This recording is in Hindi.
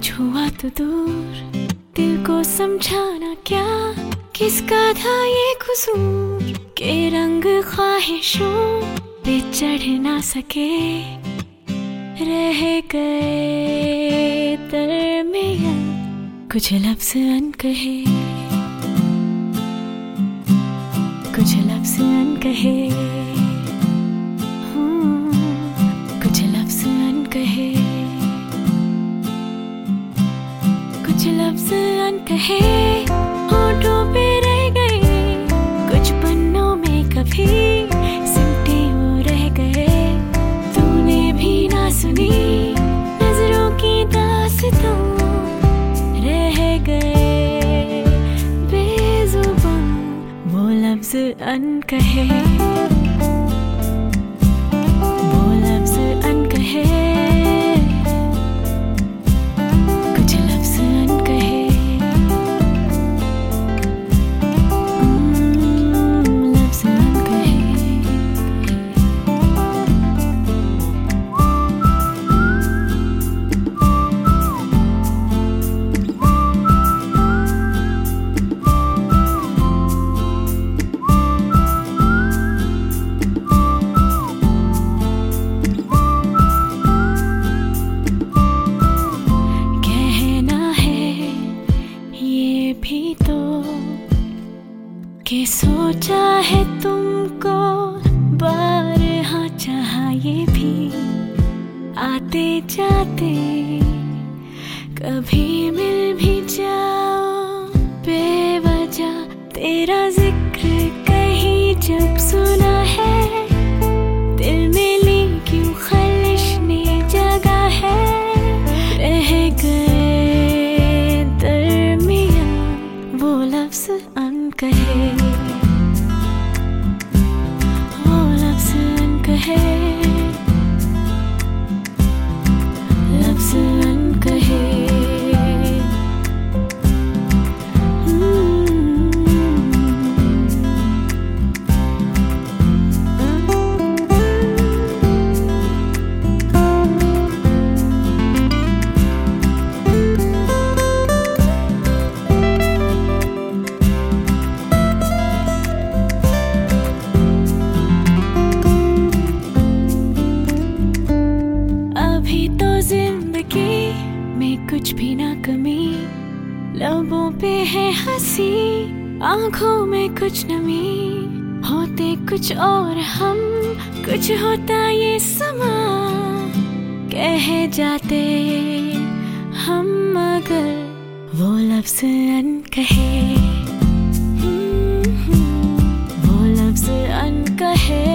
कुछ हुआ तो दूर, दिल को समझाना क्या, किसका था ये कसूर के रंग ख्वाहिशों पे चढ़ ना सके, रह गए दरमियां कुछ लफ्ज़ अनकहे, कुछ लफ्ज़ अनकहे, कुछ लफ्ज़ अनकहे, कुछ लफ्ज़ अनकहे होठों पे रह गए, कुछ पन्नों में कभी सिमटे वो रह गए, तूने भी ना सुनी नजरों की दास्तां, रह गए बेजुबान वो लफ्ज़ अनकहे, वो लफ्ज़ अनकहे, कुछ लफ्ज़ अनकहे, लफ्ज़ अनकहे। भी तो कि सोचा है तुमको बारहा, चाहा ये भी आते जाते कभी मिल भी जाओ, बेवजह तेरा जिक्र कहीं जब सुना है, दिल में ली क्यों खलिश ने जगह है, रह गए वो लफ्ज़ अनकहे, वो लफ्ज़ अनकहे, लफ्ज़ अनकहे। कुछ भी ना कमी, लबों पे है हंसी, आंखों में कुछ नमी, होते कुछ और हम, कुछ होता ये समा, कह जाते हम मगर वो लफ्ज़ अनकहे, वो लफ्ज़ अनकहे।